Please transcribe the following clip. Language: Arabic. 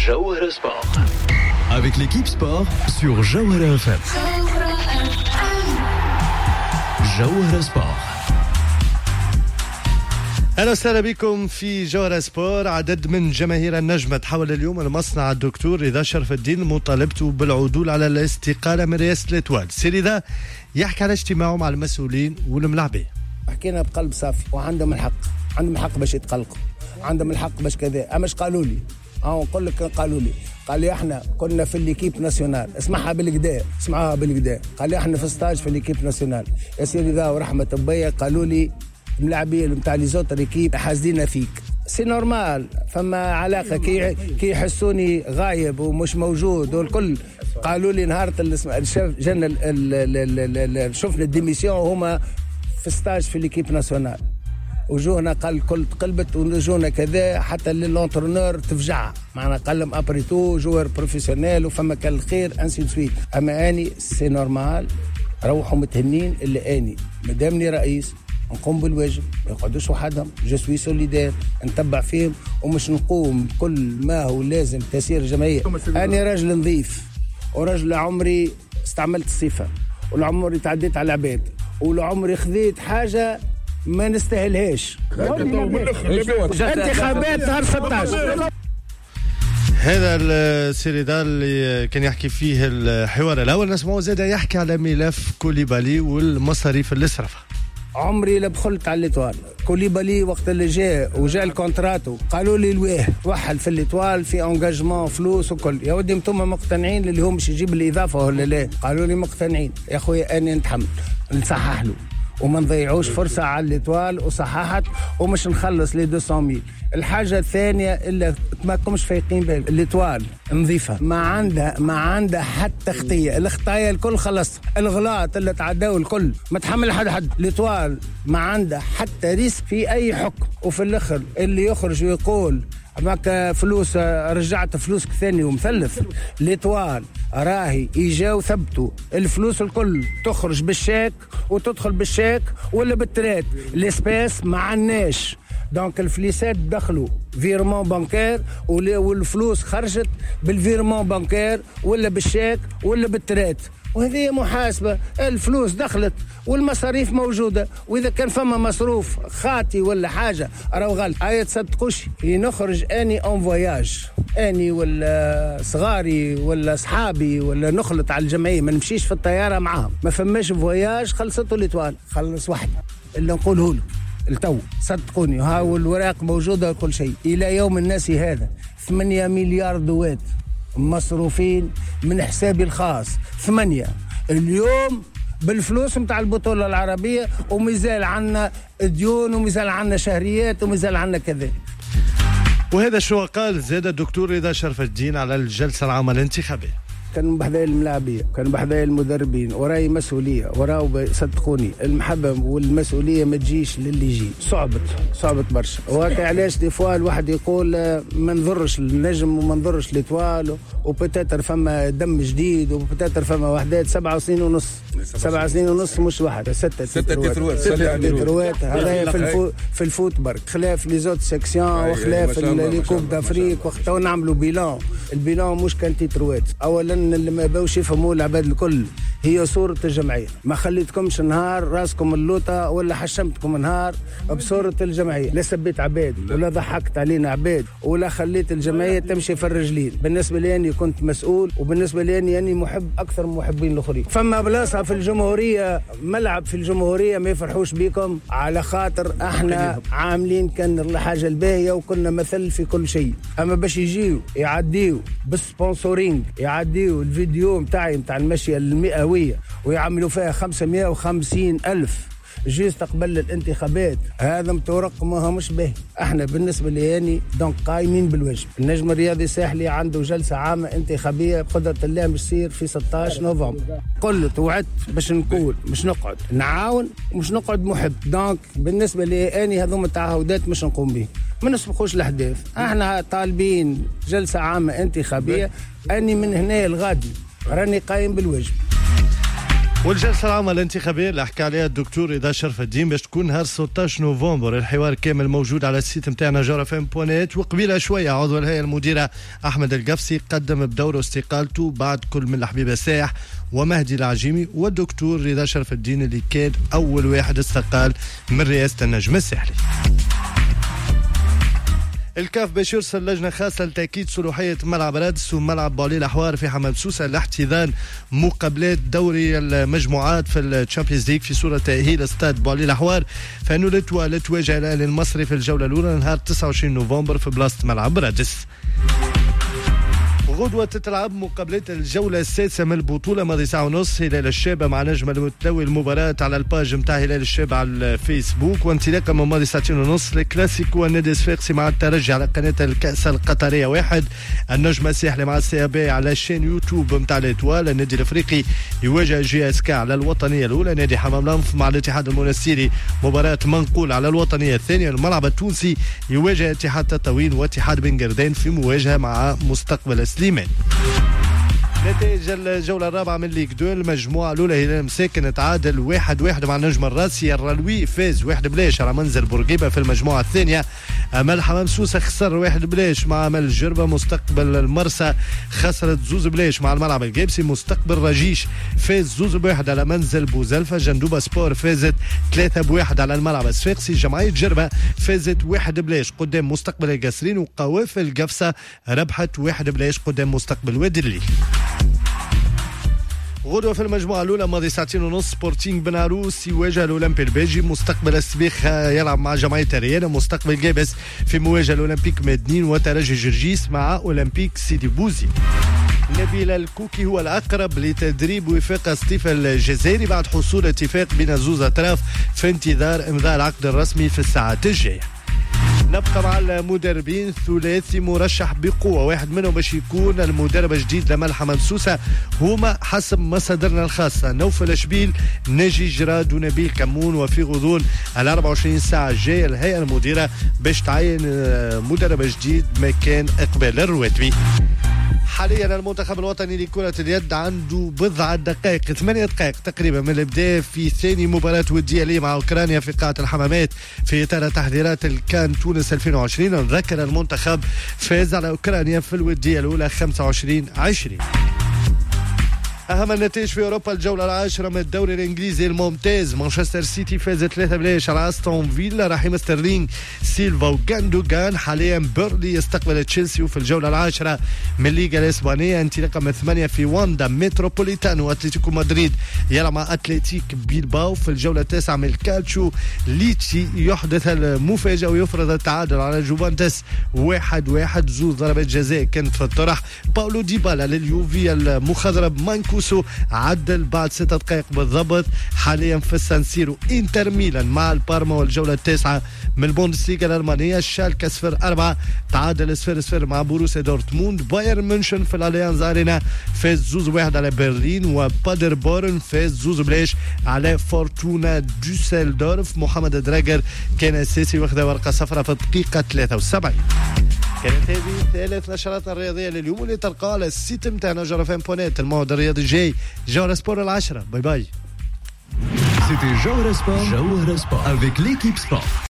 Jawhara Sport. Avec l'équipe sport sur Jawhara FM. Jawhara Sport. أهلا وسهلا بكم في جوهرة سبور. عدد من جماهير النجمة تحول اليوم لمصنع الدكتور رضا شرف الدين مطالبته بالعدول على الاستقالة من رئاسة الإتوال. سي رضا يحكي على اجتماعه مع المسؤولين والملاعبين. حكينا بقلب صافي وعندهم الحق، عندهم الحق باش يتقلقوا، عندهم الحق باش كذا. أماش قالوا لي نقول لك قالوا لي احنا كنا في الليكيب ناسيونال، اسمعوها بالكدا قال لي احنا في ستاج في الليكيب ناسيونال يا سيدي ذا ورحمة بيا. قالوا لي الملاعبين نتاع لي زوتر ايكيب حاسدين فيك، سي نورمال، فما علاقه كي يحسوني غايب ومش موجود والكل. قالوا لي نهار جانا شفنا الديميسيون وهما في ستاج في ليكيب ناسيونال وجوهنا قال كل تقلبت ونجونا كذا حتى للونترونور تفجع معنا. قال لهم ابري تو جوار بروفيسيونيل وفما كان الخير انسي سويت. اما اني سي نورمال روحوا متهنين اللي اني مدامني رئيس نقوم بالواجب، ما يقعدوش وحدهم. جو سوي سوليدير نتبع فيهم ومش نقوم كل ما هو لازم تسير الجمعيه. انا راجل نظيف وراجل عمري استعملت الصفه والعمري تعديت على العباد والعمري خذيت حاجه ما نستاهلهاش. انتخابات نهار 16. هذا السيريدا اللي كان يحكي فيه الحوار الاول. نسمعه زاد يحكي على ملف كوليبالي والمصاريف اللي صرفها. عمري لا دخلت على الإطوال. كوليبالي وقت اللي جاء الكونتراتو قالوا لي الواه وحل في الإطوال في انجاجمون فلوس وكل. يا ودي انتم مقتنعين اللي هم باش يجيب الإضافة ولا لا؟ قالوا لي مقتنعين. يا خويا أنا نتحمل نصحح له وما نضيعوش فرصة على الإطوال وصححت ومش نخلص لي 200,000. الحاجة الثانية اللي ما كمش فايقين بالك الإطوال نظيفة ما عندها حتى خطية. الخطايا الكل خلص، الغلاط اللي تعداوا الكل ما تحمل حد. الإطوال ما عندها حتى ريسك في أي حكم. وفي الآخر اللي يخرج ويقول معك فلوس رجعت فلوسك ثاني ومثلث. الإطوال راهي إجاو ثبتوا الفلوس الكل تخرج بالشيك وتدخل بالشيك ولا بالترات. الاسباس ما عناش دونك الفليسات دخلوا فيرمون بانكير والفلوس خرجت بالفيرمون بانكير ولا بالشيك ولا بالترات. وهذه محاسبة. الفلوس دخلت والمصاريف موجودة، وإذا كان فما مصروف خاطي ولا حاجة راهو غلط. تصدقوش نخرج أني أون فواياج أني ولا صغاري ولا صحابي ولا نخلط على الجمعية ما نمشيش في الطيارة معاهم. ما فماش فواياج خلصته الإطوال خلص واحد اللي نقوله لك التو. صدقوني ها والوراق موجودة وكل شيء. إلى يوم الناس هذا 8 مليار دوات مصروفين من حسابي الخاص. 8 اليوم بالفلوس متاع البطولة العربية، ومازال عنا ديون ومازال عنا شهريات ومازال عنا كذا. وهذا شو قال زاد الدكتور رضا شرف الدين على الجلسة العامة الانتخابية. كانوا بحذايا الملاعبية، كانوا بحذايا المدربين، وراي مسؤولية وراو. صدقوني المحبة والمسؤولية ما تجيش للي يجي. صعبت برشا. وهكا علاش دي فوا الواحد يقول ما نضرش النجم وما نضرش الإطوال وبتاتر فما دم جديد وبتاتر فما وحدات 7 سنين ونص. 7 سنين ونص مش واحدة 6 تتروات. هذا في الفوت برك خلاف لي زوت سيكسيون وخلاف الكوب دافريك. وقت نعملوا بيلان البيلان مش كان تتروات. أولا اللي ما باوش يفهموا العباد الكل هي صورة الجمعية. ما خليتكمش نهار راسكم اللوطة ولا حشمتكم نهار بصورة الجمعية. لا سبيت عباد ولا ضحكت علينا عباد ولا خليت الجمعية تمشي في الرجلين. بالنسبة لي أني كنت مسؤول، وبالنسبة لي أني محب أكثر من محبين الآخرين. فما بلاصة في الجمهورية، ملعب في الجمهورية ما يفرحوش بكم على خاطر احنا عاملين كان الحاجة الباهية وكنا مثل في كل شيء. أما باش يجيو يعديو بالسبونسورينج، يعديو الفيديو متاع المشي المئوية ويعملوا فيها 550,000 جيست قبل الانتخابات، هذا متورق ما مش به. احنا بالنسبه لي دونك قايمين بالواجب. النجم الرياضي الساحلي عنده جلسه عامه انتخابيه بقدره الله مش تصير في 16 نوفمبر. قلت وعدت باش نقول مش نقعد نعاون ومش نقعد محب. دونك بالنسبه لي هذوما التعهدات مش نقوم به. ما نسبقوش الاحداث. احنا طالبين جلسه عامه انتخابيه. اني من هنا الغادي راني قايم بالواجب. والجلسة العامة الانتخابية اللي حكى عليها الدكتور رضا شرف الدين باش تكون نهار 16 نوفمبر. الحوار كامل موجود على السيت نتاعنا جارفم.net. وقبيله شوية عضو الهيئة المديرة أحمد القفصي قدم بدوره استقالته بعد كل من الحبيب الساح ومهدي العجيمي والدكتور رضا شرف الدين اللي كان أول واحد استقال من رئاسة النجم الساحلي. الكاف باش يرسل لجنة خاصة لتأكيد صلاحية ملعب رادس وملعب بولي الأحوار في حمام سوسة لاحتضان مقابلات دوري المجموعات في الشامبيونز ليج في صورة تأهيل استاد بولي الأحوار. فإنه لتوا تواجه الأهلي المصري في الجولة الأولى نهار 29 نوفمبر في بلاصة ملعب رادس. غدوة تتلعب مقابلات الجولة السادسة من البطولة ماضي ساعة ونص. هلال الشابة مع نجم المتلوي المباراة على الباج متاع هلال الشابة على الفيسبوك. وانطلاقا من ماضي ساعتين ونص الكلاسيكو النادي الصفاقسي مع الترجي على قناة الكأس القطرية 1. النجم الساحلي مع السي بي على شين يوتيوب متاع الاتوال. النادي الافريقي يواجه جي اس كا على الوطنية الأولى. نادي حمام لنف مع الاتحاد المنستيري مباراة منقول على الوطنية الثانية. الملعب التونسي يواجه اتحاد تطاوين واتحاد بن قردين في مواجهة مع مستقبل سليمان. نتائج الجولة الرابعة من ليج 2. المجموعة الأولى هلال مساكن تعادل 1-1 مع النجم الراسي. الرلوي فاز 1-0 على منزل بورقيبة في المجموعة الثانية. أمل حمام سوسة خسر 1-0 مع أمل الجربة. مستقبل المرسى خسرت 2-0 مع الملعب الجيبسي. مستقبل رجيش فاز 2-1 على منزل بوزلفة. جندوبة سبور فازت 3-1 على الملعب الصفاقسي. جمعية جربة فازت 1-0 قدام مستقبل القصرين. وقوافل القفصة ربحت 1-0 قدام مستقبل وادي الليل. غدوة في المجموعة الأولى ماضي ساعتين ونص سبورتينغ بن عروس يواجه الأولمبي البيجي. مستقبل السبيخ يلعب مع جمعية ريانا. مستقبل جابس في مواجهة الأولمبيك مدنين. وترجي جرجيس مع أولمبيك سيدي بوزي. نبيل الكوكي هو الأقرب لتدريب وفاق ستيفا الجزائري بعد حصول اتفاق بين زوز أطراف في انتظار إمضاء العقد الرسمي في الساعات الجاية. نبقى مع المدربين. ثلاثي مرشح بقوة، واحد منهم باش يكون المدرب الجديد لمال حمام سوسة. هما حسب مصادرنا الخاصة نوفل شبيل، ناجي جراد ونبيل كمون. وفي غضون 24 ساعة الجاية الهيئة المديرة باش تعين مدرب جديد مكان إقبال الرواتبي. حاليا المنتخب الوطني لكرة اليد عنده بضع دقائق 8 دقائق تقريبا من البداية في ثاني مباراة ودية ليه مع أوكرانيا في قاعة الحمامات في إطار تحضيرات الكان تونس 2020. نذكر المنتخب فاز على أوكرانيا في الودية الأولى 25-20. أهم النتائج في أوروبا الجولة العاشرة من الدوري الإنجليزي الممتاز. مانشستر سيتي فاز 3-0 على أستون فيلا. رحيم ستيرلينغ سيلفا وغاندوغان. حاليا بيرلي يستقبل تشيلسي. وفي الجولة العاشرة من الليغا الإسبانية انطلاقا من 8 في واندا متروبوليتانو أتلتيكو مدريد يلعب مع أتلتيك بيلباو. في الجولة التاسعة من الكالتشو ليتشي يحدث المفاجأة ويفرض التعادل على جوفانتس 1-1. زوز ضربات جزاء كانت في الطرح. باولو ديبالا لليوفي المخضرم. مانكوسو عدل بعد 6 دقائق بالضبط. حاليا في السانسيرو انتر ميلان مع البارما. والجولة التاسعة من البوندسليغا الألمانية شالكة 0-4 تعادل 0-0 مع بوروسيا دورتموند. بايرن مونشن في الاليانز ارينا فاز 2-1 على برلين. وبادر بورن فاز 2-0 على فورتونا دوسيلدورف. محمد دراجر كان اساسي واخذ ورقة صفراء في الدقيقة 73. كانت هذه ثالث نشراتنا الرياضية لليوم اللي تلقاها على السيت متاعنا جارفم.net. الموعد الرياضي الجاي جوهرة سبور 10. باي باي. C'était Jawara Sport avec l'équipe sport.